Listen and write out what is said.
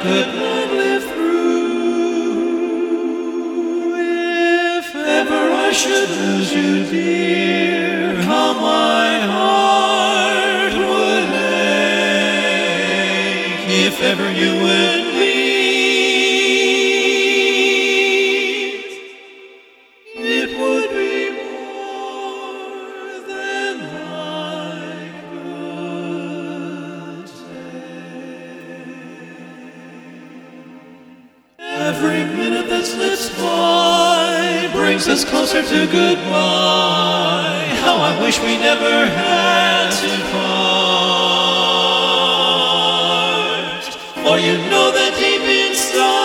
could not live through. If ever I should lose you, dear, how my heart would ache. If ever you would leave, it would be more than I could say. Every minute that slips by brings us closer to goodbye. How I wish we never had to part. For you know that deep inside